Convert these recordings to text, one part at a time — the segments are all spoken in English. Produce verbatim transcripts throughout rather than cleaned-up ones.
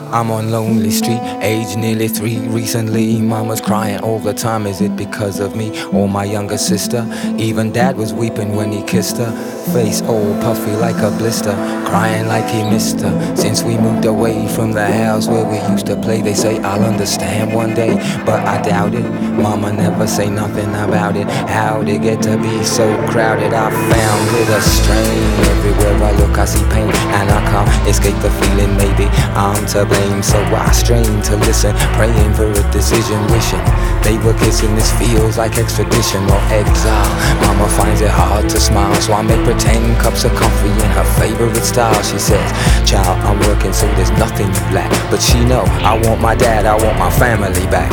I'm on lonely street, age nearly three. Recently, mama's crying all the time. Is it because of me or my younger sister? Even dad was weeping when he kissed her. Face all puffy like a blister, crying like he missed her. Since we moved away from the house where we used to play, they say I'll understand one day, but I doubt it. Mama never say nothing about it. How'd it get to be so crowded? I found it a strain. Everywhere I look I see pain, and I can't escape the feeling maybe I'm to blame. So I strain to listen, praying for a decision, wishing they were kissing. This feels like extradition or exile. Mama finds it hard to smile, so I make pretend cups of coffee in her favorite style. She says, child, I'm working so there's nothing you lack. But she know, I want my dad, I want my family back.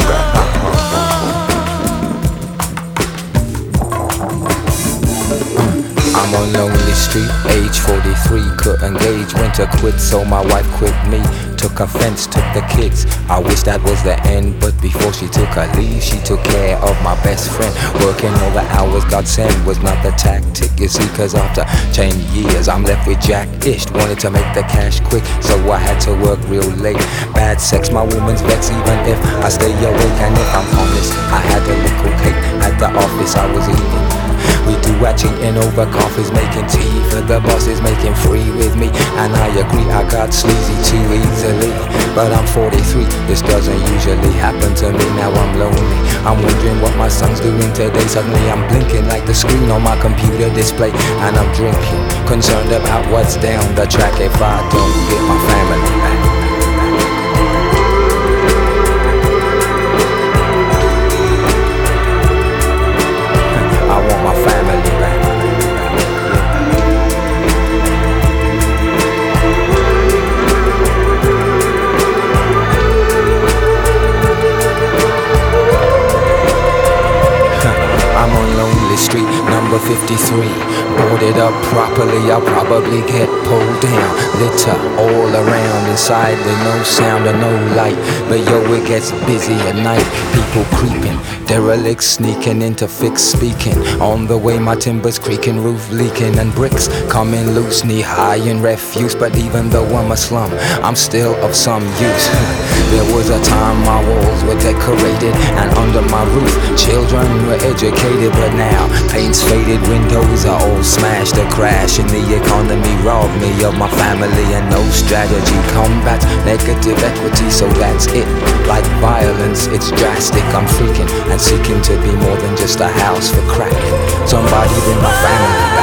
I'm on lonely street, age forty-three, couldn't gauge when to quit, so my wife quit me. Took offense, took the kids, I wish that was the end. But before she took her leave, she took care of my best friend. Working all the hours God sent was not the tactic, you see. Cause after ten years I'm left with Jack-ish. Wanted to make the cash quick, so I had to work real late. Bad sex, my woman's vex, even if I stay awake. And if I'm honest, I had a little cake at the office I was eating. We do watching in over coffees, making tea for the bosses, making free with me. And I agree, I got sleazy too easily. But I'm forty-three, this doesn't usually happen to me. Now I'm lonely, I'm wondering what my son's doing today. Suddenly I'm blinking like the screen on my computer display. And I'm drinking, concerned about what's down the track if I don't get my family back. Street number fifty-three, boarded up properly, I'll probably get pulled down. Litter all around, inside with no sound or no light. But yo, it gets busy at night, people creeping, derelicts sneaking into fixed speaking. On the way my timber's creaking, roof leaking, and bricks coming loose, knee high in refuse. But even though I'm a slum, I'm still of some use. There was a time my walls were decorated, and under my roof children were educated. But now paint's faded, windows are all smashed. A crash in the economy robbed me of my family, and no strategy combats negative equity. So that's it, like violence, it's drastic. I'm freaking and seeking to be more than just a house for cracking. Somebody in my family